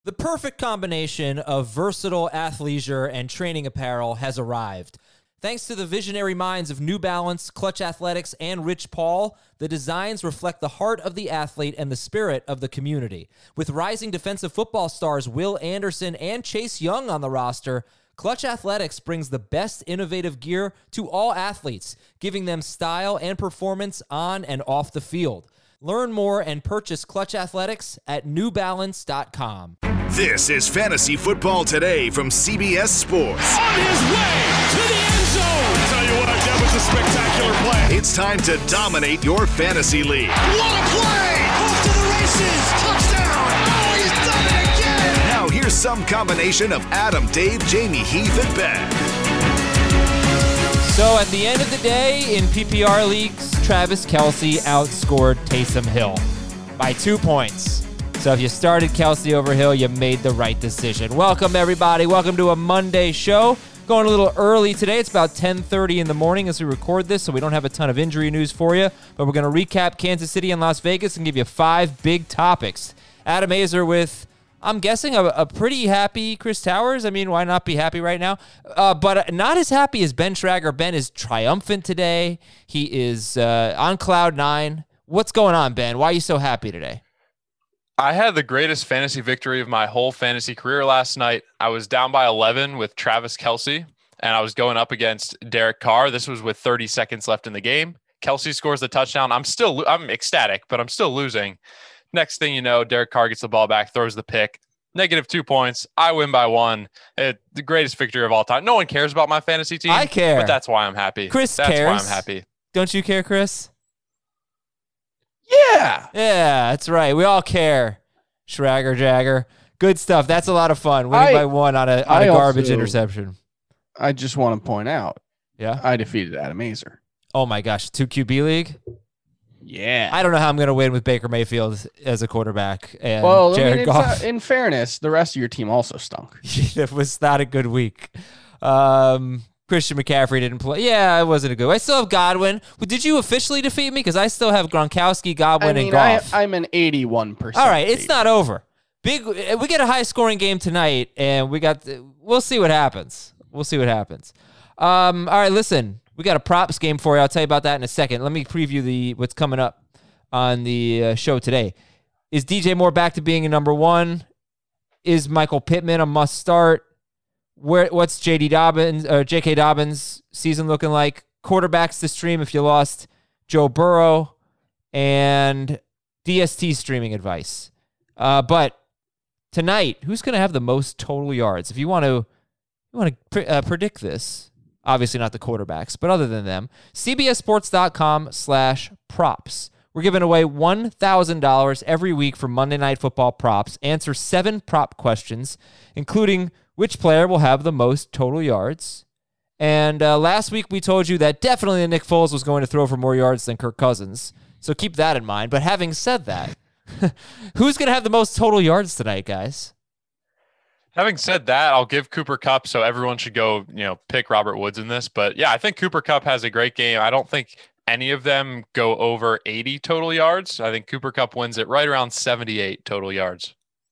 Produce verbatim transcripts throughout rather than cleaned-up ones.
The perfect combination of versatile athleisure and training apparel has arrived. Thanks to the visionary minds of New Balance, Clutch Athletics, and Rich Paul, the designs reflect the heart of the athlete and the spirit of the community. With rising defensive football stars Will Anderson and Chase Young on the roster, Clutch Athletics brings the best innovative gear to all athletes, giving them style and performance on and off the field. Learn more and purchase Clutch Athletics at new balance dot com. This is Fantasy Football Today from C B S Sports. On his way to the end zone. I tell you what, that was a spectacular play. It's time to dominate your fantasy league. What a play! Off to the races. Touchdown. Oh, he's done it again. Now here's some combination of Adam, Dave, Jamie, Heath, and Ben. So at the end of the day, in P P R leagues, Travis Kelce outscored Taysom Hill by two points. So if you started Kelce over Hill, you made the right decision. Welcome, everybody. Welcome to a Monday show. Going a little early today. It's about ten thirty in the morning as we record this, so we don't have a ton of injury news for you. But we're going to recap Kansas City and Las Vegas and give you five big topics. Adam Azer with, I'm guessing, a, a pretty happy Chris Towers. I mean, why not be happy right now? Uh, but not as happy as Ben Schrager. Ben is triumphant today. He is uh, on cloud nine. What's going on, Ben? Why are you so happy today? I had the greatest fantasy victory of my whole fantasy career last night. I was down by eleven with Travis Kelce, and I was going up against Derek Carr. This was with thirty seconds left in the game. Kelce scores the touchdown. I'm still, I'm ecstatic, but I'm still losing. Next thing you know, Derek Carr gets the ball back, throws the pick. Negative two points. I win by one. It, the greatest victory of all time. No one cares about my fantasy team. I care. But that's why I'm happy. Chris that's cares. That's why I'm happy. Don't you care, Chris? Yeah. Yeah, that's right. We all care. Schrager Jagger. Good stuff. That's a lot of fun. Winning I, by one on a, on I a garbage also, interception. I just want to point out, Yeah. I defeated Adam Azer. Oh my gosh. two Q B league? Yeah. I don't know how I'm going to win with Baker Mayfield as a quarterback and well, Jared I mean, Goff. uh, in fairness, the rest of your team also stunk. It was not a good week. Um, Christian McCaffrey didn't play. Yeah, it wasn't a good. I still have Godwin. Did you officially defeat me? Because I still have Gronkowski, Godwin, I mean, and Goff. I, I'm an eighty-one percent. All right, it's not over. Big. We get a high scoring game tonight, and we got. The, we'll see what happens. We'll see what happens. Um. All right, listen. We got a props game for you. I'll tell you about that in a second. Let me preview the what's coming up on the uh, show today. Is D J Moore back to being a number one? Is Michael Pittman a must start? Where what's J D Dobbins or J K Dobbins season looking like? Quarterbacks to stream if you lost Joe Burrow, and D S T streaming advice. Uh, but tonight, who's going to have the most total yards? If you want to, you want to pre- uh, predict this. Obviously not the quarterbacks, but other than them, C B S Sports dot com slash props. We're giving away one thousand dollars every week for Monday Night Football props. Answer seven prop questions, including which player will have the most total yards. And uh, last week we told you that definitely Nick Foles was going to throw for more yards than Kirk Cousins. So keep that in mind. But having said that, who's going to have the most total yards tonight, guys? Having said that, I'll give Cooper Kupp, so everyone should go, you know, pick Robert Woods in this. But yeah, I think Cooper Kupp has a great game. I don't think any of them go over eighty total yards. I think Cooper Kupp wins it right around seventy-eight total yards.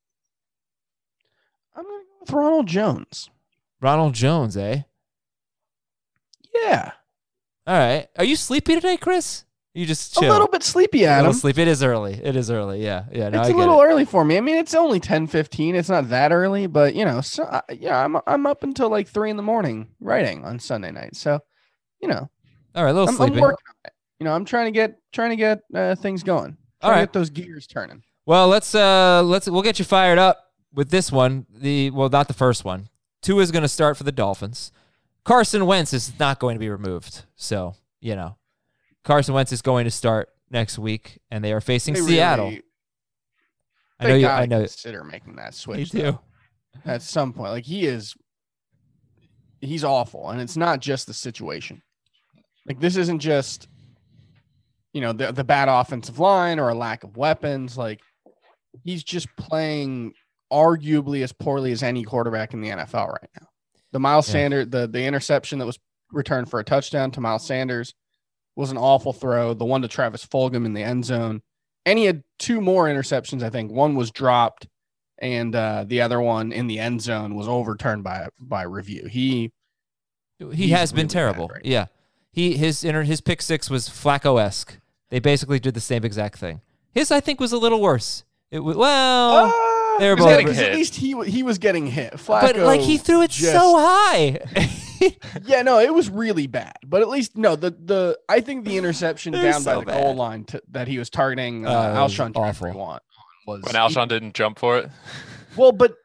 I'm going to go with Ronald Jones. Ronald Jones, eh? Yeah. All right. Are you sleepy today, Chris? You just chill. A little bit sleepy, A Adam. little sleep. It is early. It is early. Yeah. Yeah. No, it's I a get little it. early for me. I mean, it's only ten fifteen. It's not that early, but you know, so uh, yeah, I'm I'm up until like three in the morning writing on Sunday night. So, you know, All right. A little I'm, sleepy. I'm working on it. You know, I'm trying to get trying to get uh, things going. Trying All to right. get those gears turning. Well, let's uh let's we'll get you fired up with this one. The well, not the first one. Tua is going to start for the Dolphins. Carson Wentz is not going to be removed. So, you know, Carson Wentz is going to start next week, and they are facing They Seattle. really- I know they you. gotta I know. Consider making that You switch do. though, at some point. Like he is, he's awful, and it's not just the situation. Like this isn't just, you know, the the bad offensive line or a lack of weapons. Like he's just playing arguably as poorly as any quarterback in the N F L right now. The Miles Yeah. Sanders, the the interception that was returned for a touchdown to Miles Sanders was an awful throw. The one to Travis Fulgham in the end zone. And he had two more interceptions, I think. One was dropped, and uh, the other one in the end zone was overturned by by review. He he has been really terrible. bad right yeah, he his inter, his pick six was Flacco-esque. They basically did the same exact thing. His I think was a little worse. It was well. Uh, they were yeah, both. because at least he he was getting hit. Flacco But like he threw it just- so high. Yeah, no, it was really bad. But at least no, the the I think the interception They're down so by the goal bad. line to, that he was targeting uh, Uh, it was Alshon awful. Jeffrey on was When Alshon didn't jump for it. well, but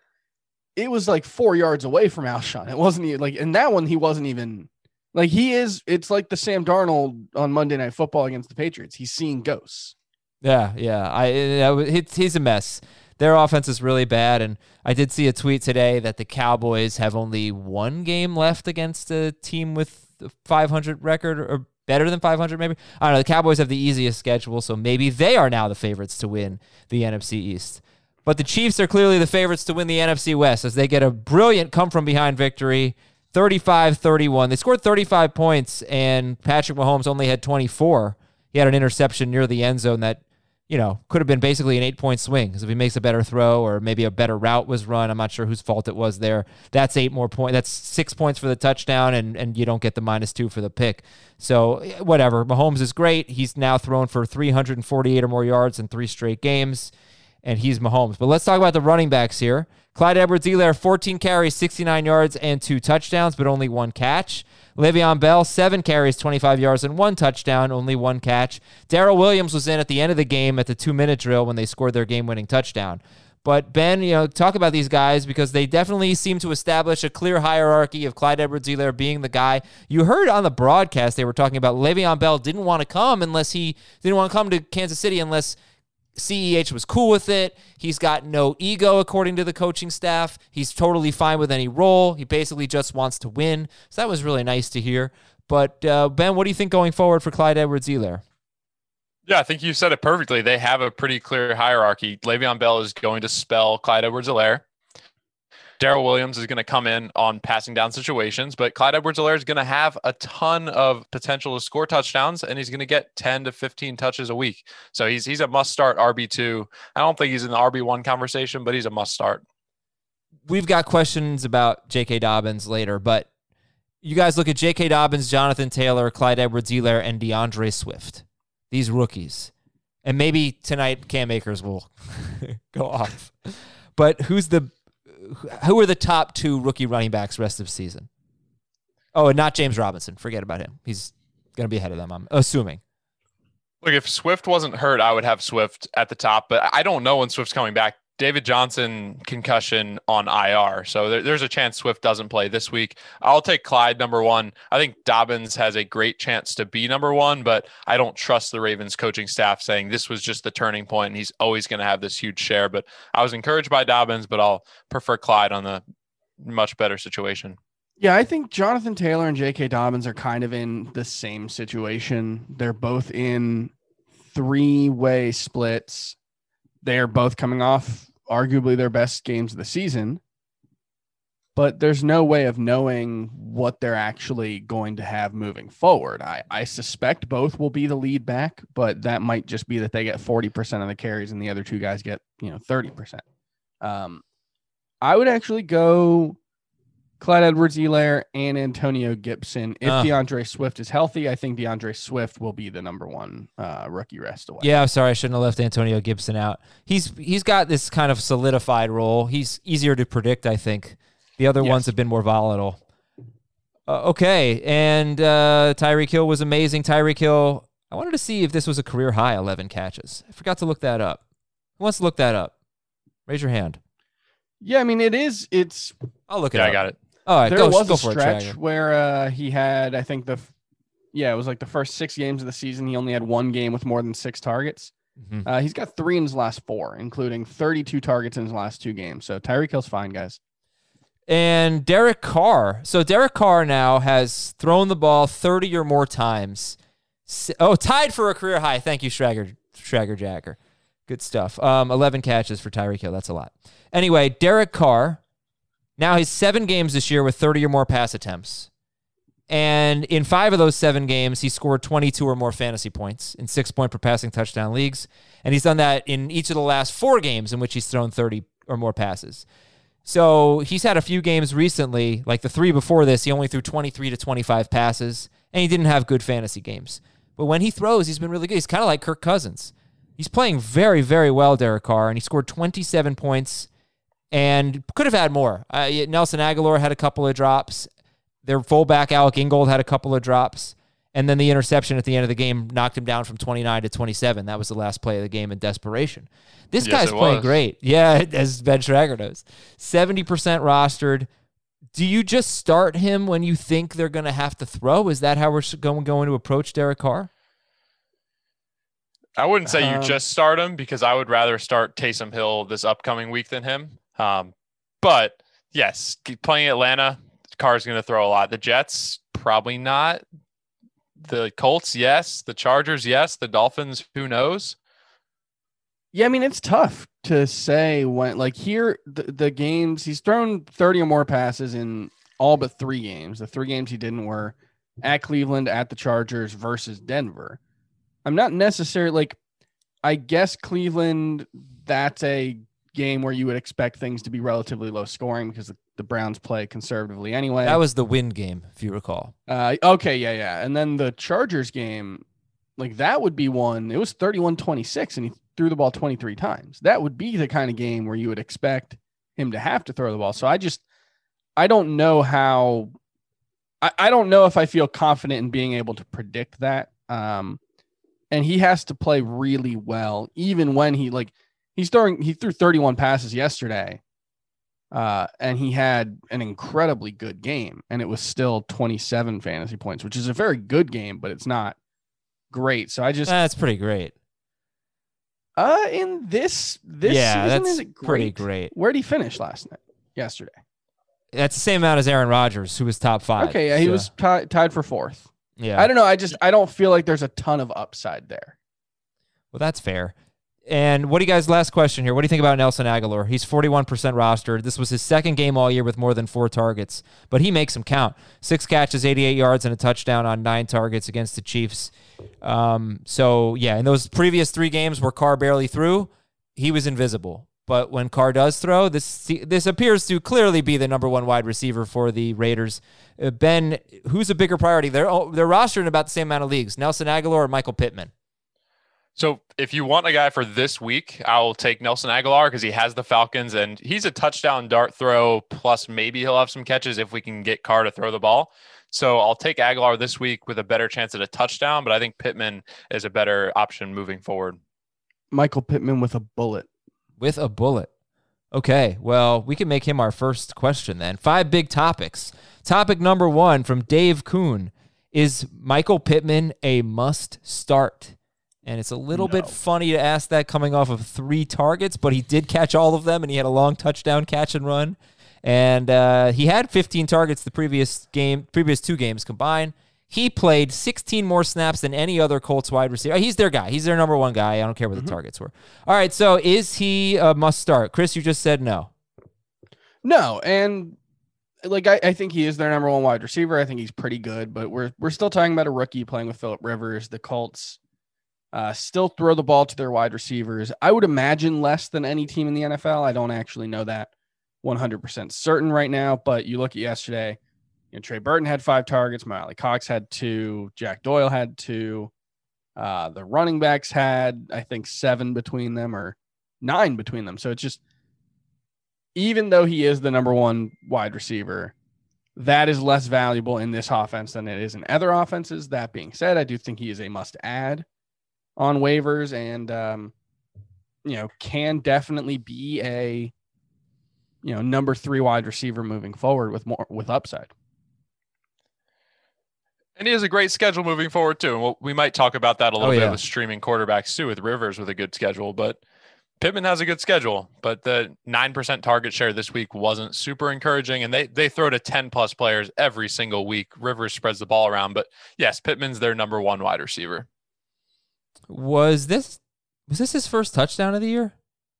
it was like four yards away from Alshon. It wasn't even like in that one he wasn't even like he is. It's like the Sam Darnold on Monday Night Football against the Patriots. He's seeing ghosts. Yeah, yeah. I, I it's, he's a mess. Their offense is really bad, and I did see a tweet today that the Cowboys have only one game left against a team with a five hundred record or better than five hundred maybe. I don't know. The Cowboys have the easiest schedule, so maybe they are now the favorites to win the N F C East. But the Chiefs are clearly the favorites to win the N F C West as they get a brilliant come-from-behind victory, thirty-five thirty-one. They scored thirty-five points, and Patrick Mahomes only had twenty-four. He had an interception near the end zone that, you know, could have been basically an eight-point swing because if he makes a better throw or maybe a better route was run, I'm not sure whose fault it was there. That's eight more points. That's six points for the touchdown, and, and you don't get the minus two for the pick. So whatever. Mahomes is great. He's now thrown for three hundred forty-eight or more yards in three straight games, and he's Mahomes. But let's talk about the running backs here. Clyde Edwards-Helaire, fourteen carries, sixty-nine yards, and two touchdowns, but only one catch. Le'Veon Bell, seven carries, twenty-five yards, and one touchdown, only one catch. Darrell Williams was in at the end of the game at the two-minute drill when they scored their game-winning touchdown. But, Ben, you know, talk about these guys because they definitely seem to establish a clear hierarchy of Clyde Edwards-Helaire being the guy. You heard on the broadcast they were talking about Le'Veon Bell didn't want to come unless he didn't want to come to Kansas City unless C E H was cool with it. He's got no ego, according to the coaching staff. He's totally fine with any role. He basically just wants to win. So that was really nice to hear. But, uh, Ben, what do you think going forward for Clyde Edwards-Helaire? Yeah, I think you said it perfectly. They have a pretty clear hierarchy. Le'Veon Bell is going to spell Clyde Edwards-Helaire. Darrell Williams is going to come in on passing down situations, but Clyde Edwards-Helaire is going to have a ton of potential to score touchdowns, and he's going to get ten to fifteen touches a week. So he's he's a must-start R B two. I don't think he's in the R B one conversation, but he's a must-start. We've got questions about J K. Dobbins later, but you guys look at J K. Dobbins, Jonathan Taylor, Clyde Edwards-Helaire, and DeAndre Swift. These rookies. And maybe tonight Cam Akers will go off. But who's the who are the top two rookie running backs rest of season? Oh, and not James Robinson. Forget about him. He's going to be ahead of them, I'm assuming. Look, if Swift wasn't hurt, I would have Swift at the top, but I don't know when Swift's coming back. David Johnson concussion on I R. So there, there's a chance Swift doesn't play this week. I'll take Clyde number one. I think Dobbins has a great chance to be number one, but I don't trust the Ravens coaching staff saying this was just the turning point and he's always going to have this huge share. But I was encouraged by Dobbins, but I'll prefer Clyde on the much better situation. Yeah, I think Jonathan Taylor and J K. Dobbins are kind of in the same situation. They're both in three-way splits. They are both coming off arguably their best games of the season, but there's no way of knowing what they're actually going to have moving forward. I, I suspect both will be the lead back, but that might just be that they get forty percent of the carries and the other two guys get, you know, thirty percent. Um, I would actually go Clyde Edwards-Helaire and Antonio Gibson. If Uh. DeAndre Swift is healthy, I think DeAndre Swift will be the number one uh, rookie rest away. Yeah, I'm sorry. I shouldn't have left Antonio Gibson out. He's He's got this kind of solidified role. He's easier to predict, I think. The other Yes. ones have been more volatile. Uh, okay, and uh, Tyreek Hill was amazing. Tyreek Hill, I wanted to see if this was a career high, eleven catches. I forgot to look that up. Who wants to look that up? Raise your hand. Yeah, I mean, it is. It's I'll look it Yeah, up. I got it. All right, there go, was go a for stretch it, Trager. where uh, he had, I think the, f- yeah, it was like the first six games of the season. He only had one game with more than six targets. Mhm. Uh, he's got three in his last four, including thirty-two targets in his last two games. So Tyreek Hill's fine, guys. And Derek Carr. So Derek Carr now has thrown the ball thirty or more times. S- Oh, tied for a career high. Thank you, Schrager, Schrager Jacker. Good stuff. Um, eleven catches for Tyreek Hill. That's a lot. Anyway, Derek Carr. Now he's seven games this year with thirty or more pass attempts. And in five of those seven games, he scored twenty-two or more fantasy points in six-point per passing touchdown leagues. And he's done that in each of the last four games in which he's thrown thirty or more passes. So he's had a few games recently, like the three before this, he only threw twenty-three to twenty-five passes, and he didn't have good fantasy games. But when he throws, he's been really good. He's kind of like Kirk Cousins. He's playing very, very well, Derek Carr, and he scored twenty-seven points and could have had more. Uh, Nelson Aguilar had a couple of drops. Their fullback, Alec Ingold, had a couple of drops. And then the interception at the end of the game knocked him down from twenty-nine to twenty-seven. That was the last play of the game in desperation. This Yes, guy's it playing was. great. Yeah, as Ben Schrager knows. seventy percent rostered. Do you just start him when you think they're going to have to throw? Is that how we're going, going to approach Derek Carr? I wouldn't say you Um, just start him because I would rather start Taysom Hill this upcoming week than him. Um, but yes, keep playing Atlanta, Carr's going to throw a lot. The Jets, probably not. The Colts, yes. The Chargers, yes. The Dolphins, who knows? Yeah, I mean, it's tough to say when, like, here, the, the games, he's thrown thirty or more passes in all but three games. The three games he didn't were at Cleveland, at the Chargers versus Denver. I'm not necessarily, like, I guess Cleveland, that's a game where you would expect things to be relatively low scoring because the, the Browns play conservatively anyway. That was the win game, if you recall. Uh, okay, yeah, yeah. And then the Chargers game, like, that would be one, it was thirty-one twenty-six, and he threw the ball twenty-three times. That would be the kind of game where you would expect him to have to throw the ball. So I just, I don't know how, I, I don't know if I feel confident in being able to predict that. Um, and he has to play really well, even when he, like, he's throwing, he threw thirty-one passes yesterday. Uh, and he had an incredibly good game, and it was still twenty-seven fantasy points, which is a very good game, but it's not great. So I just, That's pretty great. uh, in this, this yeah, season, that's is it great? pretty great. Where did he finish last night? Yesterday. That's the same amount as Aaron Rodgers, who was top five. Okay. Yeah. He So, was ti- tied for fourth. Yeah. I don't know. I just, I don't feel like there's a ton of upside there. Well, that's fair. And what do you guys, last question here. What do you think about Nelson Aguilar? He's forty-one percent rostered. This was his second game all year with more than four targets, but he makes them count. Six catches, eighty-eight yards, and a touchdown on nine targets against the Chiefs. Um, so, yeah, in those previous three games where Carr barely threw, he was invisible. But when Carr does throw, this this appears to clearly be the number one wide receiver for the Raiders. Uh, Ben, who's a bigger priority? They're, they're rostered in about the same amount of leagues, Nelson Aguilar or Michael Pittman? So if you want a guy for this week, I'll take Nelson Aguilar because he has the Falcons and he's a touchdown dart throw. Plus maybe he'll have some catches if we can get Carr to throw the ball. So I'll take Aguilar this week with a better chance at a touchdown, but I think Pittman is a better option moving forward. Michael Pittman with a bullet. With a bullet. Okay, well, we can make him our first question then. Five big topics. Topic number one from Dave Kuhn. Is Michael Pittman a must start? And it's a little No. bit funny to ask that coming off of three targets, but he did catch all of them, and he had a long touchdown catch and run. And uh, he had fifteen targets the previous game, previous two games combined. He played sixteen more snaps than any other Colts wide receiver. He's their guy. He's their number one guy. I don't care what Mm-hmm. the targets were. All right, so is he a must start? Chris, you just said no. No. And like, I, I think he is their number one wide receiver. I think he's pretty good, but we're, we're still talking about a rookie playing with Phillip Rivers. The Colts Uh, still throw the ball to their wide receivers. I would imagine less than any team in the N F L. I don't actually know that one hundred percent certain right now, but you look at yesterday, you know, Trey Burton had five targets. Miley Cox had two. Jack Doyle had two. Uh, the running backs had, I think, seven between them or nine between them. So it's just, even though he is the number one wide receiver, that is less valuable in this offense than it is in other offenses. That being said, I do think he is a must add on waivers and, um, you know, can definitely be a, you know, number three wide receiver moving forward with more, with upside. And he has a great schedule moving forward too. And we'll, we might talk about that a little Oh, bit yeah. with streaming quarterbacks too, with Rivers with a good schedule, but Pittman has a good schedule, but the nine percent target share this week wasn't super encouraging. And they, they throw to ten plus players every single week. Rivers spreads the ball around, but yes, Pittman's their number one wide receiver. Was this was this his first touchdown of the year?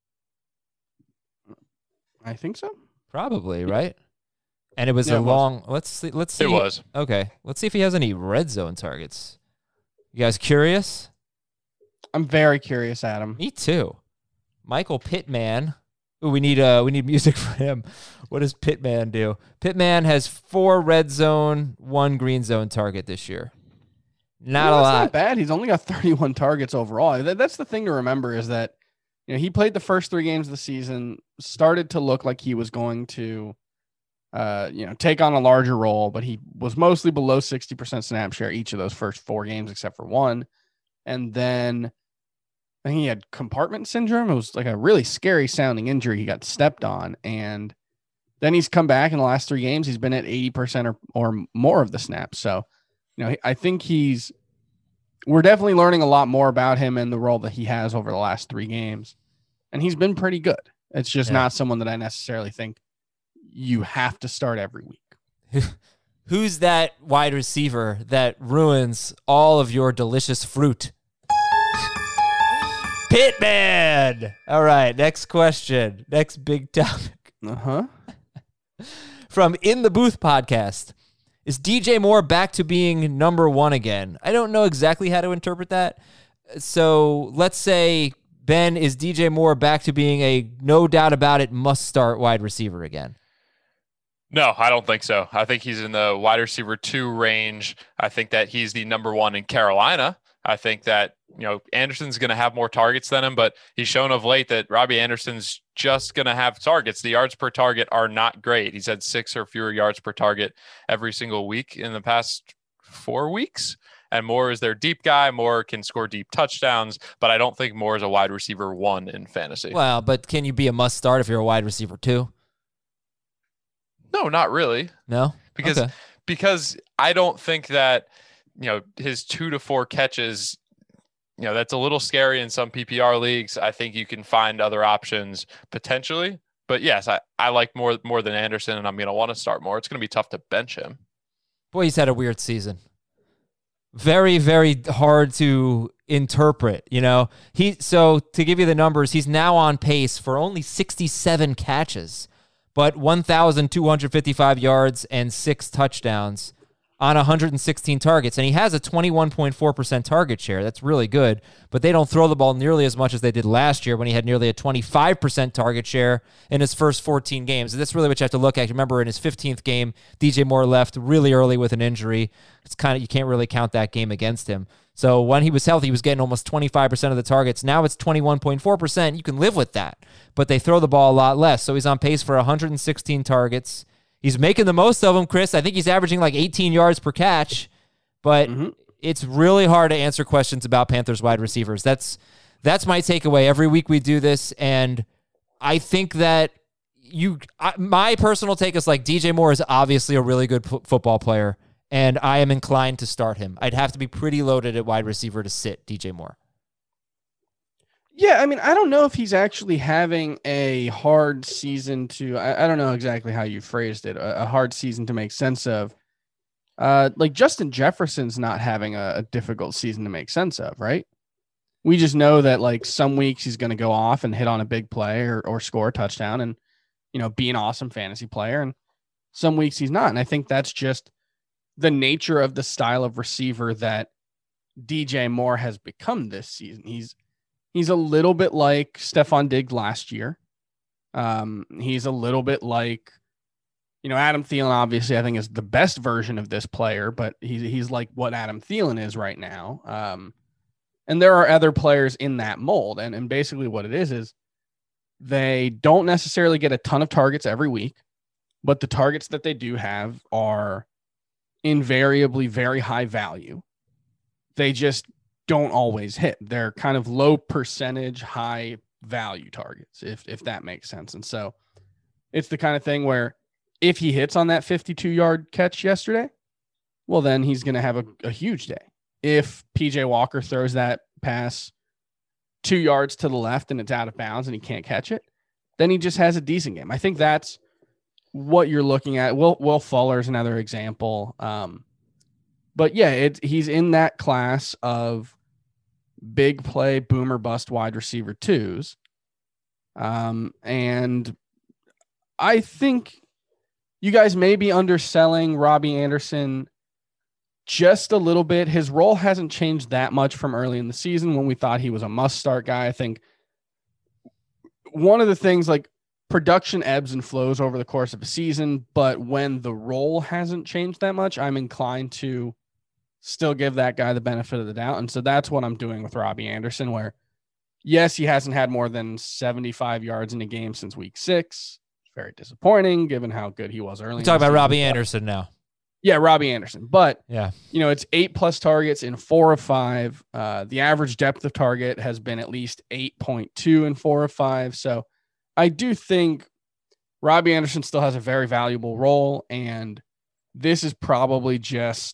I think so. Probably, right? And it was Yeah, a it was. long. Let's see. Let's see. It was. Okay. Let's see if he has any red zone targets. You guys curious? I'm very curious, Adam. Me too. Michael Pittman Ooh, we need uh we need music for him. What does Pitman do? Pitman has four red zone, one green zone target this year. Not well, a that's lot. Not bad. He's only got thirty-one targets overall. That, that's the thing to remember is that you know he played the first three games of the season, started to look like he was going to, uh, you know, take on a larger role, but he was mostly below sixty percent snap share each of those first four games, except for one, and then I think he had compartment syndrome. It was like a really scary sounding injury. He got stepped on, and then he's come back in the last three games. He's been at eighty percent or or more of the snaps. So. You know, I think he's, we're definitely learning a lot more about him and the role that he has over the last three games. And he's been pretty good. It's just yeah. not someone that I necessarily think you have to start every week. Who's that wide receiver that ruins all of your delicious fruit? Pitman. All right. Next question. Next big topic. Uh-huh. From In the Booth podcast. Is D J Moore back to being number one again? I don't know exactly how to interpret that. So let's say, Ben, is D J Moore back to being a no doubt about it must start wide receiver again? No, I don't think so. I think he's in the wide receiver two range. I think that he's the number one in Carolina. I think that, you know, Anderson's going to have more targets than him, but he's shown of late that Robbie Anderson's just going to have targets. The yards per target are not great. He's had six or fewer yards per target every single week in the past four weeks. And Moore is their deep guy. Moore can score deep touchdowns, but I don't think Moore is a wide receiver one in fantasy. Well, but can you be a must start if you're a wide receiver two? No, not really. No? Because, okay. because I don't think that, you know, his two to four catches, you know, that's a little scary in some P P R leagues. I think you can find other options potentially. But yes, I, I like more more than Anderson, and I'm going to want to start more. It's going to be tough to bench him. Boy, he's had a weird season. Very, very hard to interpret, you know. He so to give you the numbers, he's now on pace for only sixty-seven catches, but one thousand two hundred fifty-five yards and six touchdowns on one hundred sixteen targets. And he has a twenty-one point four percent target share. That's really good, but they don't throw the ball nearly as much as they did last year when he had nearly a twenty-five percent target share in his first fourteen games. And that's really what you have to look at. Remember, in his fifteenth game, D J Moore left really early with an injury. It's kind of, you can't really count that game against him. So when he was healthy, he was getting almost twenty-five percent of the targets. Now it's twenty-one point four percent. You can live with that, but they throw the ball a lot less. So he's on pace for one hundred sixteen targets. He's making the most of them, Chris. I think he's averaging like eighteen yards per catch, but mm-hmm. it's really hard to answer questions about Panthers wide receivers. That's that's my takeaway. Every week we do this, and I think that you, I, my personal take is like D J Moore is obviously a really good p- football player, and I am inclined to start him. I'd have to be pretty loaded at wide receiver to sit D J Moore. Yeah, I mean, I don't know if he's actually having a hard season to, I, I don't know exactly how you phrased it, a, a hard season to make sense of. Uh, like Justin Jefferson's not having a, a difficult season to make sense of, right? We just know that like some weeks he's going to go off and hit on a big play or, or score a touchdown and, you know, be an awesome fantasy player. And some weeks he's not. And I think that's just the nature of the style of receiver that D J Moore has become this season. He's, He's a little bit like Stephon Diggs last year. Um, he's a little bit like, you know, Adam Thielen, obviously, I think is the best version of this player, but he's, he's like what Adam Thielen is right now. Um, and there are other players in that mold. And, and basically what it is, is they don't necessarily get a ton of targets every week, but the targets that they do have are invariably very high value. They just don't always hit. They're kind of low percentage, high value targets, if if that makes sense. And so it's the kind of thing where if he hits on that fifty-two yard catch yesterday, well, then he's going to have a, a huge day. If P J Walker throws that pass two yards to the left and it's out of bounds and he can't catch it, then he just has a decent game. I think that's what you're looking at. Will, Will Fuller is another example. Um, But yeah, it, he's in that class of big play, boomer bust wide receiver twos. Um, and I think you guys may be underselling Robbie Anderson just a little bit. His role hasn't changed that much from early in the season when we thought he was a must start guy. I think one of the things, like production ebbs and flows over the course of a season, but when the role hasn't changed that much, I'm inclined to still give that guy the benefit of the doubt. And so that's what I'm doing with Robbie Anderson, where yes, he hasn't had more than seventy-five yards in a game since week six. Very disappointing given how good he was early. We're talking about Robbie Anderson now. Yeah, Robbie Anderson. But, yeah, you know, it's eight plus targets in four of five. Uh, the average depth of target has been at least eight point two in four of five. So I do think Robbie Anderson still has a very valuable role. And this is probably just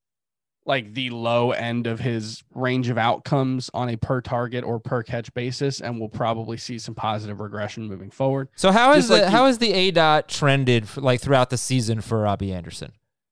like the low end of his range of outcomes on a per target or per catch basis. And we'll probably see some positive regression moving forward. So how is Just the, like how you- is the A D O T trended for, like throughout the season for Robbie Anderson?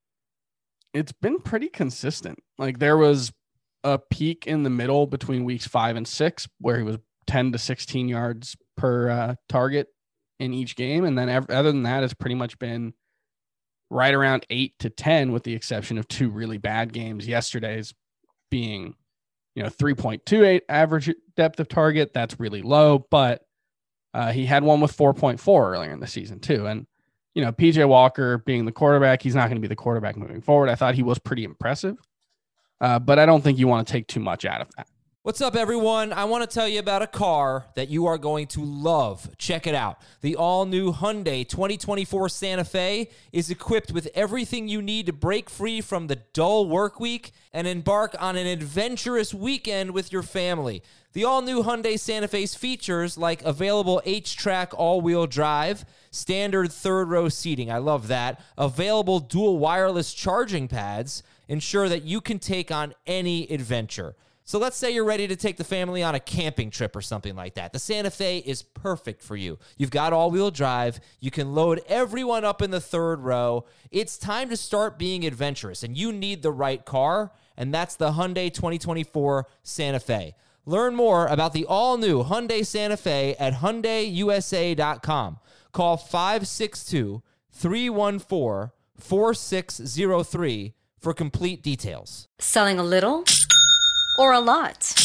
It's been pretty consistent. Like there was a peak in the middle between weeks five and six where he was ten to sixteen yards per uh, target in each game. And then ev- other than that, it's pretty much been right around eight to ten with the exception of two really bad games. Yesterday's being, you know, three point two eight average depth of target. That's really low, but uh, he had one with four point four earlier in the season too. And you know, P J Walker being the quarterback, he's not going to be the quarterback moving forward. I thought he was pretty impressive, uh, but I don't think you want to take too much out of that. What's up, everyone? I want to tell you about a car that you are going to love. Check it out. The all-new Hyundai twenty twenty-four Santa Fe is equipped with everything you need to break free from the dull work week and embark on an adventurous weekend with your family. The all-new Hyundai Santa Fe's features like available H-Track all-wheel drive, standard third-row seating, I love that, available dual wireless charging pads, ensure that you can take on any adventure. So let's say you're ready to take the family on a camping trip or something like that. The Santa Fe is perfect for you. You've got all-wheel drive. You can load everyone up in the third row. It's time to start being adventurous, and you need the right car, and that's the Hyundai twenty twenty-four Santa Fe. Learn more about the all-new Hyundai Santa Fe at Hyundai U S A dot com. Call five six two, three one four, four six zero three for complete details. Selling a little or a lot?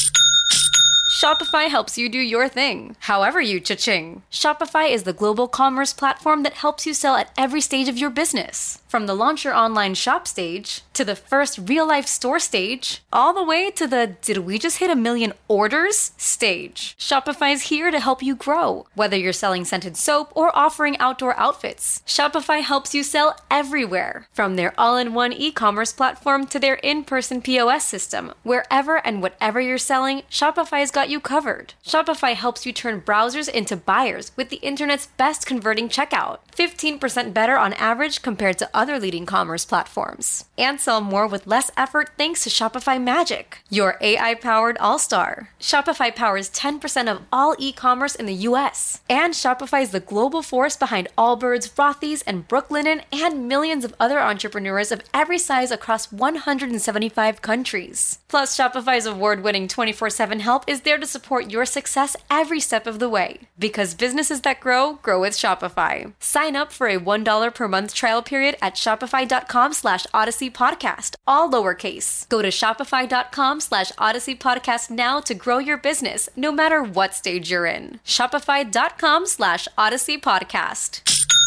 Shopify helps you do your thing, however you cha-ching. Shopify is the global commerce platform that helps you sell at every stage of your business. From the launch your online shop stage, to the first real-life store stage, all the way to the did we just hit a million orders stage. Shopify is here to help you grow. Whether you're selling scented soap or offering outdoor outfits, Shopify helps you sell everywhere. From their all-in-one e-commerce platform to their in-person P O S system, wherever and whatever you're selling, Shopify's got you covered. Shopify helps you turn browsers into buyers with the internet's best converting checkout. fifteen percent better on average compared to other leading commerce platforms. And sell more with less effort thanks to Shopify Magic, your A I-powered all-star. Shopify powers ten percent of all e-commerce in the U S. And Shopify is the global force behind Allbirds, Rothy's, and Brooklinen, and millions of other entrepreneurs of every size across one hundred seventy-five countries. Plus, Shopify's award-winning twenty-four seven help is there to support your success every step of the way. Because businesses that grow, grow with Shopify. Sign up for a one dollar per month trial period at shopify.com slash Odyssey Podcast, all lowercase. Go to shopify.com slash Odyssey Podcast now to grow your business, no matter what stage you're in. Shopify.com slash Odyssey Podcast.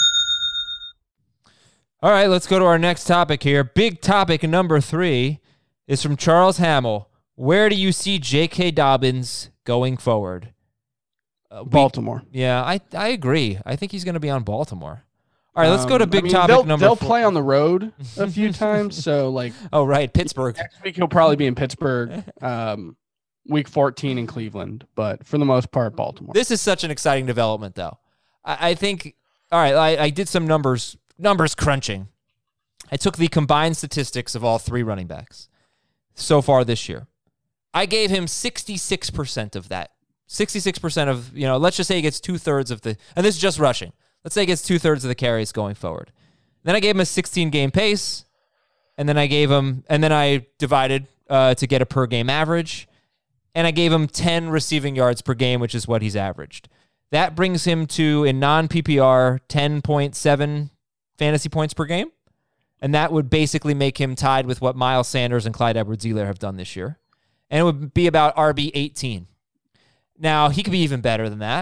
All right, let's go to our next topic here. Big topic number three is from Charles Hamill. Where do you see J K. Dobbins going forward? Uh, we- Baltimore. yeah, I, I agree. I think he's going to be on Baltimore. All right, let's go to Um, big I mean, topic they'll, number They'll four. play on the road a few times. So, like, Oh, right, Pittsburgh. next week he'll probably be in Pittsburgh, um, week fourteen in Cleveland. But for the most part, Baltimore. This is such an exciting development, though. I, I think, all right, I, I did some numbers, numbers crunching. I took the combined statistics of all three running backs so far this year. I gave him sixty-six percent of that. sixty-six percent of, you know, let's just say he gets two-thirds of the, and this is just rushing. Let's say he gets two-thirds of the carries going forward. Then I gave him a sixteen-game pace, and then I gave him, and then I divided uh, to get a per-game average, and I gave him ten receiving yards per game, which is what he's averaged. That brings him to, in non-P P R, ten point seven fantasy points per game, and that would basically make him tied with what Miles Sanders and Clyde Edwards-Helaire have done this year. And it would be about R B eighteen. Now, he could be even better than that,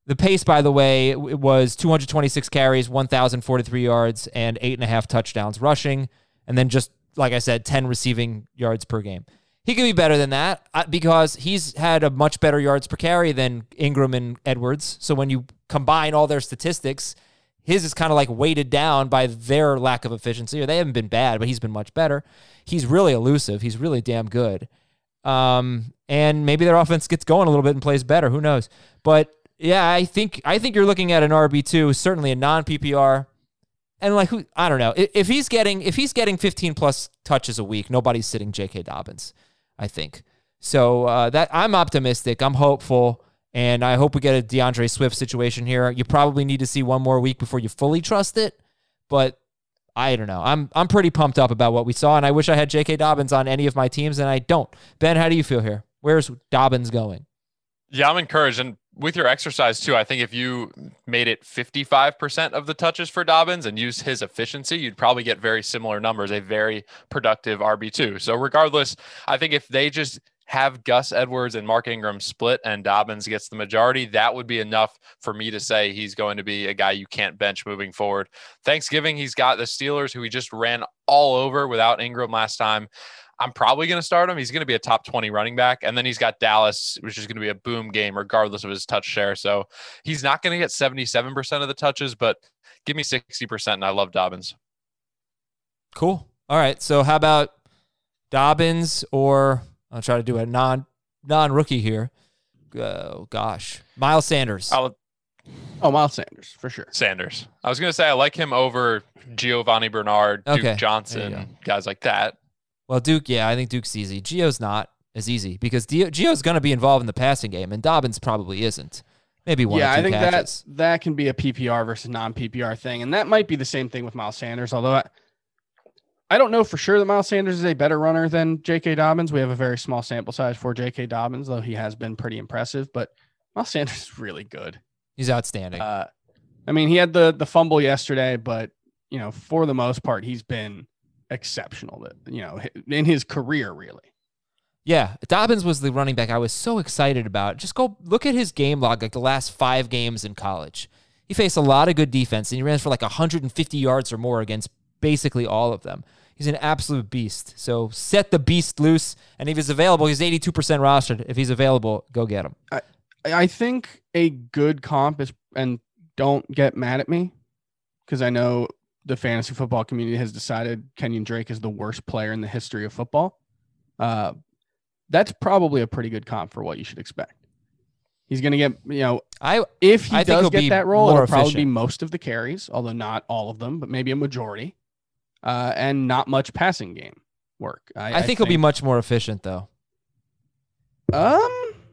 The pace, by the way, it was two hundred twenty-six carries, one thousand forty-three yards, and eight and a half touchdowns rushing. And then just, like I said, ten receiving yards per game. He could be better than that because he's had a much better yards per carry than Ingram and Edwards. So when you combine all their statistics, his is kind of like weighted down by their lack of efficiency. Or they haven't been bad, but he's been much better. He's really elusive. He's really damn good. Um, and maybe their offense gets going a little bit and plays better. Who knows? But yeah, I think I think you're looking at an R B two, certainly a non-P P R. And like who I don't know. If, if he's getting if he's getting fifteen plus touches a week, nobody's sitting J K. Dobbins, I think. So uh, that I'm optimistic. I'm hopeful. And I hope we get a DeAndre Swift situation here. You probably need to see one more week before you fully trust it. But I don't know. I'm I'm pretty pumped up about what we saw, and I wish I had J K. Dobbins on any of my teams, and I don't. Ben, how do you feel here? Where's Dobbins going? Yeah, I'm encouraged. And with your exercise, too, I think if you made it fifty-five percent of the touches for Dobbins and used his efficiency, you'd probably get very similar numbers, a very productive R B two. So regardless, I think if they just have Gus Edwards and Mark Ingram split and Dobbins gets the majority, that would be enough for me to say he's going to be a guy you can't bench moving forward. Thanksgiving, he's got the Steelers, who he just ran all over without Ingram last time. I'm probably going to start him. He's going to be a top twenty running back. And then he's got Dallas, which is going to be a boom game regardless of his touch share. So he's not going to get seventy-seven percent of the touches, but give me sixty percent, and I love Dobbins. Cool. All right. So how about Dobbins, or I'll try to do a non, non-rookie here. Oh, gosh. Miles Sanders. I'll, Oh, Miles Sanders, for sure. Sanders. I was going to say I like him over Giovanni Bernard, Duke Okay. There you Johnson, guys like that. Well, Duke, yeah, I think Duke's easy. Gio's not as easy because Dio, Gio's going to be involved in the passing game, and Dobbins probably isn't. Maybe one yeah, or two I think catches. that that can be a P P R versus non-P P R thing, and that might be the same thing with Miles Sanders. Although I, I don't know for sure that Miles Sanders is a better runner than J K. Dobbins. We have a very small sample size for J K. Dobbins, though he has been pretty impressive. But Miles Sanders is really good. He's outstanding. Uh, I mean, he had the the fumble yesterday, but you know, for the most part, he's been exceptional. You know, in his career, really. Yeah, Dobbins was the running back I was so excited about. Just go look at his game log, like the last five games in college. He faced a lot of good defense, and he ran for like one hundred fifty yards or more against basically all of them. He's an absolute beast. So set the beast loose, and if he's available, he's eighty-two percent rostered. If he's available, go get him. I, I think a good comp is, and don't get mad at me, because I know the fantasy football community has decided Kenyon Drake is the worst player in the history of football. Uh, that's probably a pretty good comp for what you should expect. He's going to get, you know, I if he I think does he'll get be that role, more it'll probably be efficient. most of the carries, although not all of them, but maybe a majority, uh, and not much passing game work. I, I think he'll be much more efficient, though. Um,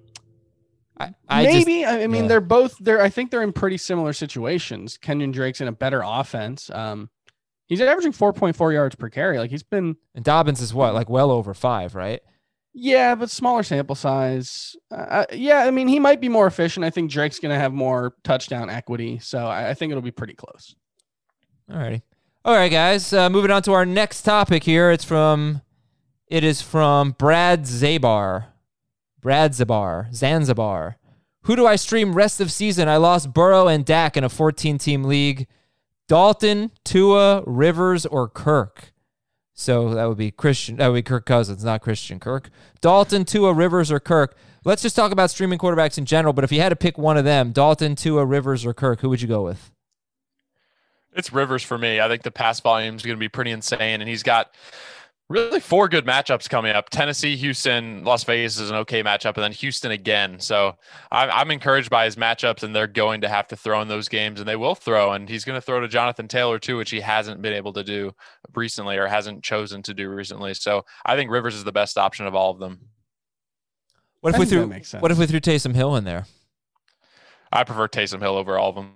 I, I just- maybe. I mean, yeah. they're both there. I think they're in pretty similar situations. Kenyon Drake's in a better offense. Um, he's averaging four point four yards per carry. Like he's been, and Dobbins is what, like well over five, right? yeah, but smaller sample size. Uh, yeah, I mean, he might be more efficient. I think Drake's going to have more touchdown equity. So I, I think it'll be pretty close. All righty. All right, guys. Uh, moving on to our next topic here. It's from, it is from Brad Zabar. Brad Zabar. Zanzibar. Who do I stream rest of season? I lost Burrow and Dak in a fourteen-team league. Dalton, Tua, Rivers, or Kirk? So that would be Christian. That would be Kirk Cousins, not Christian Kirk. Dalton, Tua, Rivers, or Kirk? Let's just talk about streaming quarterbacks in general, but if you had to pick one of them, Dalton, Tua, Rivers, or Kirk, who would you go with? It's Rivers for me. I think the pass volume is going to be pretty insane, and he's got really four good matchups coming up. Tennessee, Houston, Las Vegas is an okay matchup, and then Houston again. So I'm, I'm encouraged by his matchups, and they're going to have to throw in those games, and they will throw, and he's going to throw to Jonathan Taylor too, which he hasn't been able to do recently or hasn't chosen to do recently. So I think Rivers is the best option of all of them. What if I we think that threw makes sense. What if we threw Taysom Hill in there? I prefer Taysom Hill over all of them.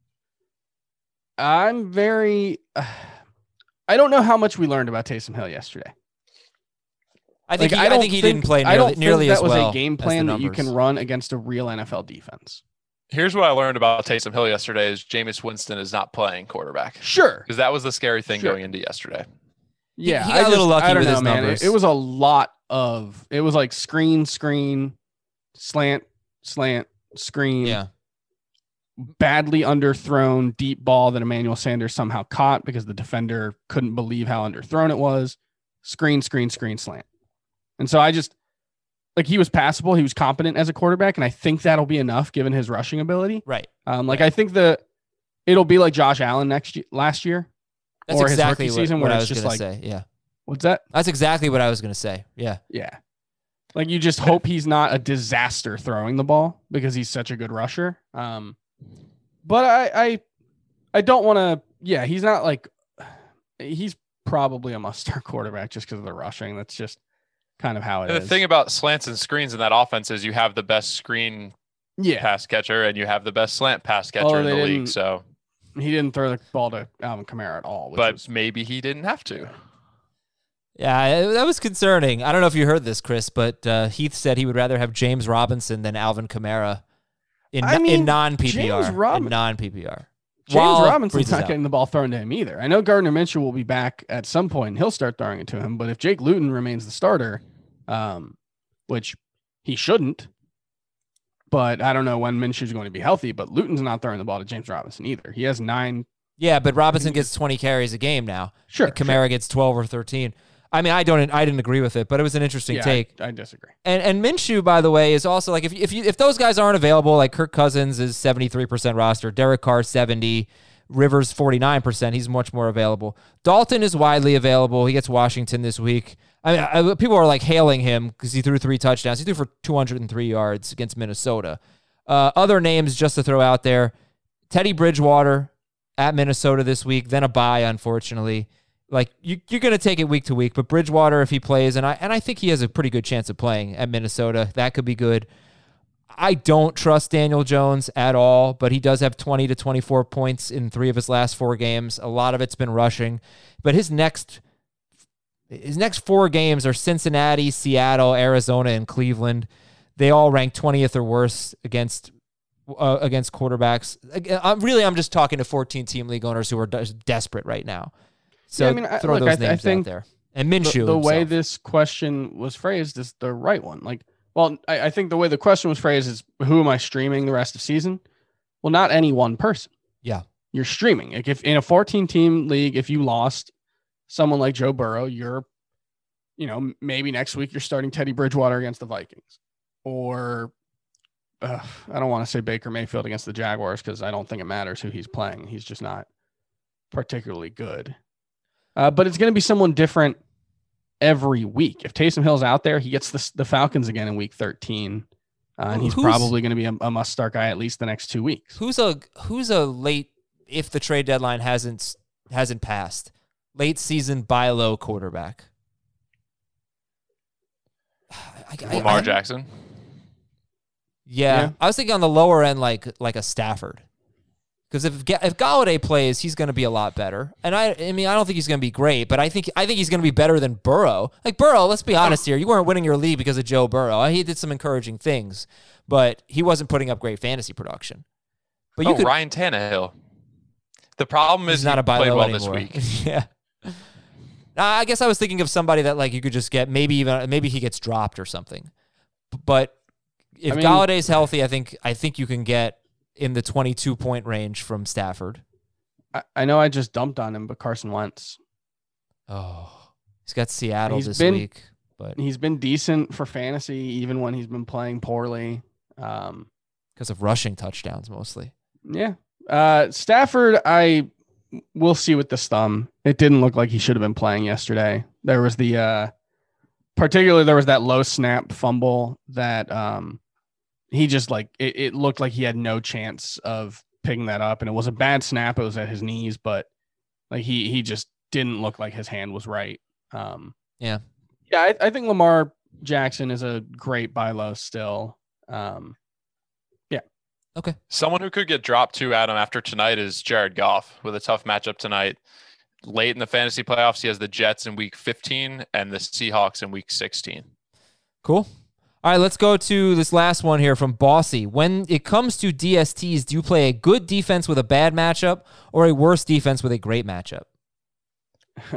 I'm very, uh, I don't know how much we learned about Taysom Hill yesterday. I think Like, he, I don't think he didn't play I nearly, don't nearly think as that was well a game as the plan that you numbers. can run against a real N F L defense. Here's what I learned about Taysom Hill yesterday is Jameis Winston is not playing quarterback. Sure. Because that was the scary thing Sure. going into yesterday. Yeah, he I got a little just- lucky I don't with know, his man. numbers. It, it was a lot of. It was like screen, screen, slant, slant, screen. Yeah. badly underthrown deep ball that Emmanuel Sanders somehow caught because the defender couldn't believe how underthrown it was. Screen, screen, screen, slant. And so I just, like, he was passable. He was competent as a quarterback, and I think that'll be enough given his rushing ability. Right. Um, like, I think the it'll be like Josh Allen next year, last year. That's or exactly his what, rookie season what where I it's was just going to like, say. Yeah. What's that? That's exactly what I was going to say. Yeah. Yeah. Like, you just hope he's not a disaster throwing the ball because he's such a good rusher. Um, but I, I, I don't want to, yeah, he's not like, he's probably a must-start quarterback just because of the rushing. That's just kind of how it And is. the thing about slants and screens in that offense is you have the best screen yeah, pass catcher and you have the best slant pass catcher Oh, in they the league. didn't- So, he didn't throw the ball to Alvin Kamara at all. Which but was, maybe he didn't have to. Yeah, that was concerning. I don't know if you heard this, Chris, but uh, Heath said he would rather have James Robinson than Alvin Kamara in, I in mean, non-P P R. James Rob- in non-P P R. James While Robinson's Brees is not out. getting the ball thrown to him either. I know Gardner Minshew will be back at some point and he'll start throwing it to him. But if Jake Luton remains the starter, um, which he shouldn't, but I don't know when Minshew's going to be healthy, but Luton's not throwing the ball to James Robinson either. He has nine. Yeah, but Robinson gets twenty carries a game now. Sure. Kamara gets twelve or thirteen. I mean, I don't, I didn't agree with it, but it was an interesting yeah, take. I, I disagree. And and Minshew, by the way, is also like if if you if those guys aren't available, like Kirk Cousins is seventy-three percent roster, Derek Carr seventy, Rivers forty-nine percent. He's much more available. Dalton is widely available. He gets Washington this week. I mean, I, people are like hailing him because he threw three touchdowns. He threw for two hundred three yards against Minnesota. Uh, other names just to throw out there: Teddy Bridgewater at Minnesota this week, then a bye, unfortunately. Like you, you're going to take it week to week, but Bridgewater, if he plays, and I and I think he has a pretty good chance of playing at Minnesota, that could be good. I don't trust Daniel Jones at all, but he does have twenty to twenty-four points in three of his last four games. A lot of it's been rushing, but his next his next four games are Cincinnati, Seattle, Arizona, and Cleveland. They all rank twentieth or worse against uh, against quarterbacks. I'm really, I'm just talking to fourteen team league owners who are des- desperate right now. So Yeah, I mean, I- throw look, those I th- I names think out there. And Minshew, The, the way himself. this question was phrased is the right one. Like, well, I, I think the way the question was phrased is, who am I streaming the rest of the season? Well, not any one person. Yeah. You're streaming. Like, if in a fourteen team league, if you lost someone like Joe Burrow, you're, you know, maybe next week you're starting Teddy Bridgewater against the Vikings, or uh, I don't want to say Baker Mayfield against the Jaguars because I don't think it matters who he's playing. He's just not particularly good. Uh, but it's going to be someone different every week. If Taysom Hill's out there, he gets the, the Falcons again in week thirteen. Uh, and he's Who's- probably going to be a, a must start guy at least the next two weeks. Who's a who's a late, if the trade deadline hasn't hasn't passed, late season buy low quarterback? I, I- Lamar I- Jackson. Yeah, Yeah. I was thinking on the lower end, like like a Stafford, because if Ga- if Galladay plays, he's going to be a lot better. And I, I mean, I don't think he's going to be great, but I think I think he's going to be better than Burrow. Like Burrow, let's be honest here, you weren't winning your league because of Joe Burrow. He did some encouraging things, but he wasn't putting up great fantasy production. But you Oh, could, Ryan Tannehill. The problem is he's not he a buy played low well anymore. this week. Yeah. Uh, I guess I was thinking of somebody that like you could just get, maybe even maybe he gets dropped or something. But if I mean- Galladay's healthy, I think I think you can get in the twenty-two point range from Stafford. I, I know I just dumped on him, but Carson Wentz, Oh, he's got Seattle He's this been- week, but he's been decent for fantasy, even when he's been playing poorly. Um, because of rushing touchdowns mostly. yeah. Uh, Stafford, I we'll see with this thumb. It didn't look like he should have been playing yesterday. There was the, uh, particularly there was that low snap fumble that um, he just like, it, it looked like he had no chance of picking that up. And it was a bad snap. It was at his knees, but like he, he just didn't look like his hand was right. Um, Yeah. Yeah. I, I think Lamar Jackson is a great buy low still. Um, Okay. Someone who could get dropped too, Adam, after tonight is Jared Goff with a tough matchup tonight. Late in the fantasy playoffs, he has the Jets in week fifteen and the Seahawks in week sixteen. Cool. All right, let's go to this last one here from Bossy. When it comes to D S Ts, do you play a good defense with a bad matchup or a worse defense with a great matchup? it's a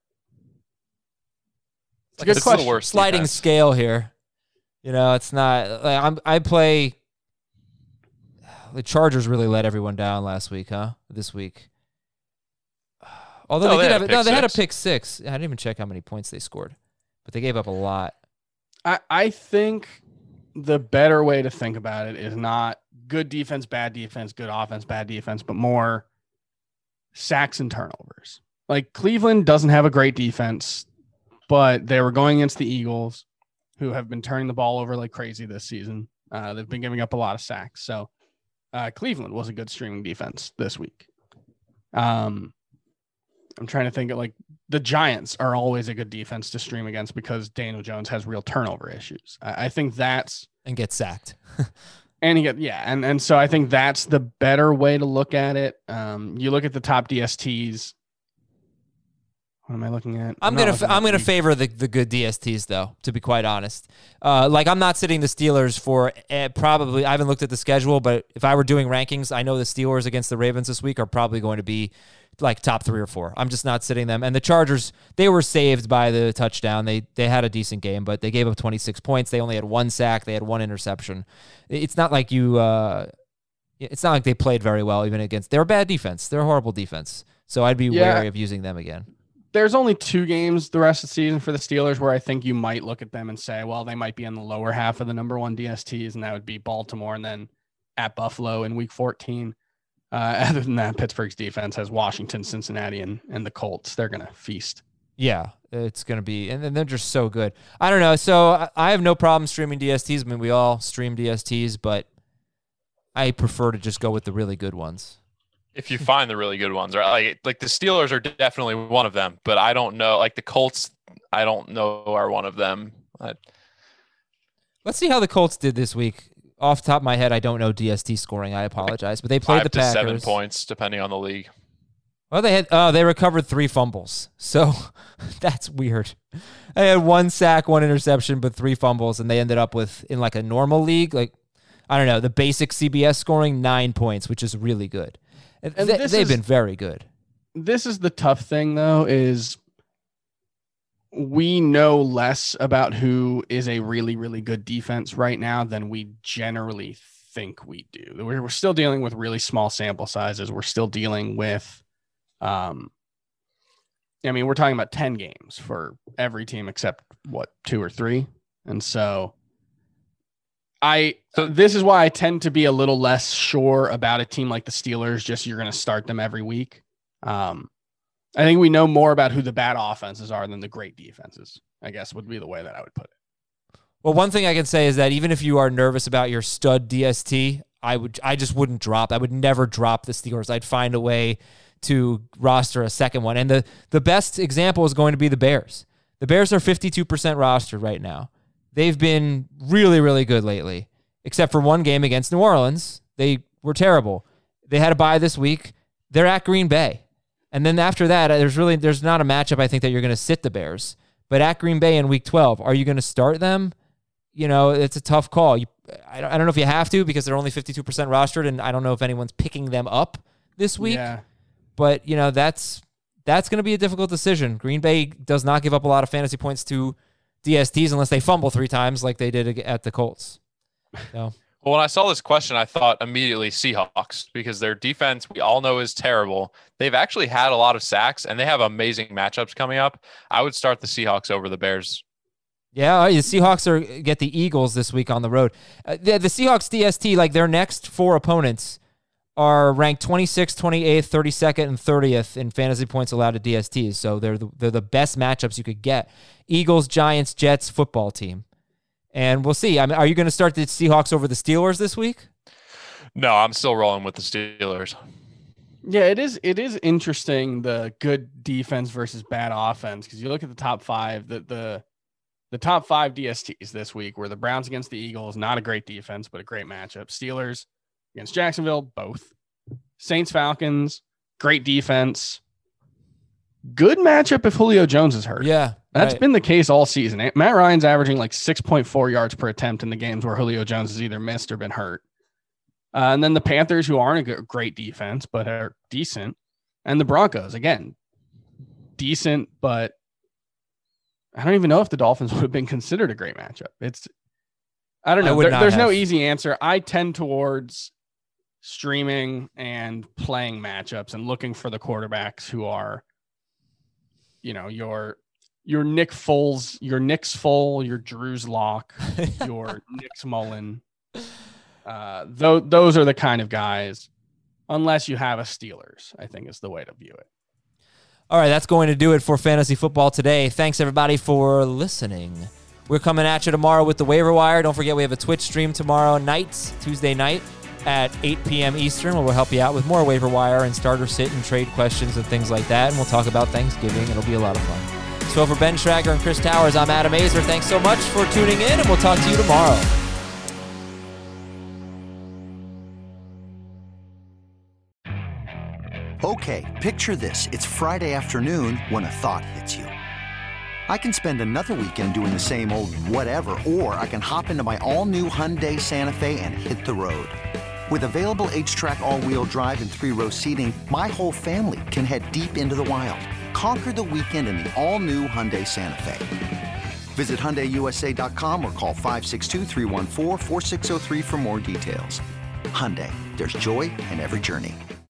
Like, good this is the question. worst Sliding defense. scale here. You know, it's not like I'm I play The Chargers really let everyone down last week, huh? This week. Although No, they, they did had have a no, pick they had a six. pick six. I didn't even check how many points they scored, but they gave up a lot. I, I think the better way to think about it is not good defense, bad defense, good offense, bad defense, but more sacks and turnovers. Like Cleveland doesn't have a great defense, but they were going against the Eagles, who have been turning the ball over like crazy this season. Uh, they've been giving up a lot of sacks. So uh, Cleveland was a good streaming defense this week. Um, I'm trying to think of like the Giants are always a good defense to stream against because Daniel Jones has real turnover issues. I, I think that's And get sacked. and he get yeah, and and so I think that's the better way to look at it. Um, you look at the top D S Ts. What am I looking at? I'm not gonna looking f- I'm at gonna the- favor the, the good D S Ts though, to be quite honest. Uh, like I'm not sitting the Steelers for uh, probably. I haven't looked at the schedule, but if I were doing rankings, I know the Steelers against the Ravens this week are probably going to be like top three or four. I'm just not sitting them. And the Chargers, they were saved by the touchdown. They they had a decent game, but they gave up twenty-six points. They only had one sack. They had one interception. It's not like you. Uh, it's not like they played very well even against. They're a bad defense. They're a horrible defense. So I'd be Yeah. wary of using them again. There's only two games the rest of the season for the Steelers where I think you might look at them and say, well, they might be in the lower half of the number one D S Ts, and that would be Baltimore and then at Buffalo in week fourteen. Uh, other than that, Pittsburgh's defense has Washington, Cincinnati, and, and the Colts. They're going to feast. Yeah, it's going to be, and then they're just so good. I don't know. So I- I have no problem streaming D S Ts. I mean, we all stream D S Ts, but I prefer to just go with the really good ones. If you find the really good ones, right? Like, like the Steelers are definitely one of them, but I don't know. Like the Colts, I don't know are one of them. I, Let's see how the Colts did this week. Off the top of my head, I don't know D S T scoring. I apologize, but they played five the to Packers. seven points, depending on the league. Well, they had oh, they recovered three fumbles, so that's weird. They had one sack, one interception, but three fumbles, and they ended up with in like a normal league, like I don't know, the basic C B S scoring nine points, which is really good. And And they, this they've is- been very good. This is the tough thing, though, is we know less about who is a really, really good defense right now than we generally think we do. We're, we're still dealing with really small sample sizes. We're still dealing with, um, I mean, we're talking about ten games for every team except what, two or three. And so I, So- this is why I tend to be a little less sure about a team like the Steelers. Just you're going to start them every week. Um, I think we know more about who the bad offenses are than the great defenses, I guess would be the way that I would put it. Well, one thing I can say is that even if you are nervous about your stud D S T, I would, I just wouldn't drop. I would never drop the Steelers. I'd find a way to roster a second one. And the, the best example is going to be the Bears. The Bears are fifty-two percent rostered right now. They've been really, really good lately, except for one game against New Orleans. They were terrible. They had a bye this week. They're at Green Bay. And then after that, there's really, there's not a matchup I think that you're going to sit the Bears. But at Green Bay in week twelve, are you going to start them? You know, it's a tough call. You, I, don't, I don't know if you have to because they're only fifty-two percent rostered, and I don't know if anyone's picking them up this week. Yeah. But, you know, that's that's going to be a difficult decision. Green Bay does not give up a lot of fantasy points to D S Ts unless they fumble three times like they did at the Colts. So, Well, when I saw this question, I thought immediately Seahawks because their defense we all know is terrible. They've actually had a lot of sacks and they have amazing matchups coming up. I would start the Seahawks over the Bears. yeah, the Seahawks are get the Eagles this week on the road. Uh, the, the Seahawks D S T, like their next four opponents are ranked twenty-sixth, twenty-eighth, thirty-second, and thirtieth in fantasy points allowed to D S Ts. So they're the, they're the best matchups you could get. Eagles, Giants, Jets football team. And we'll see. I mean, are you going to start the Seahawks over the Steelers this week? No, I'm still rolling with the Steelers. Yeah, it is. It is interesting the good defense versus bad offense because you look at the top five. The the the top five D S Ts this week were the Browns against the Eagles, not a great defense, but a great matchup. Steelers against Jacksonville, both. Saints Falcons, great defense, good matchup if Julio Jones is hurt. Yeah. That's right. been the case all season. Matt Ryan's averaging like six point four yards per attempt in the games where Julio Jones has either missed or been hurt. Uh, and then the Panthers, who aren't a g- great defense, but are decent. And the Broncos, again, decent, but I don't even know if the Dolphins would have been considered a great matchup. It's, I don't I know. would There- not there's no have. easy answer. I tend towards streaming and playing matchups and looking for the quarterbacks who are, you know, your your Nick Foles, your Nick's Foles, your Drew's Lock, your Nick's Mullen. Uh, th- those are the kind of guys, unless you have a Steelers, I think is the way to view it. All right, that's going to do it for Fantasy Football today. Thanks, everybody, for listening. We're coming at you tomorrow with the waiver wire. Don't forget, we have a Twitch stream tomorrow night, Tuesday night, at eight p.m. Eastern, where we'll help you out with more waiver wire and starter sit and trade questions and things like that. And we'll talk about Thanksgiving. It'll be a lot of fun. So for Ben Schrager and Chris Towers, I'm Adam Azer. Thanks so much for tuning in, and we'll talk to you tomorrow. Okay, picture this. It's Friday afternoon when a thought hits you. I can spend another weekend doing the same old whatever, or I can hop into my all-new Hyundai Santa Fe and hit the road. With available H-Track all-wheel drive and three-row seating, my whole family can head deep into the wild. Conquer the weekend in the all-new Hyundai Santa Fe. Visit Hyundai U S A dot com or call five six two, three one four, four six zero three for more details. Hyundai, there's joy in every journey.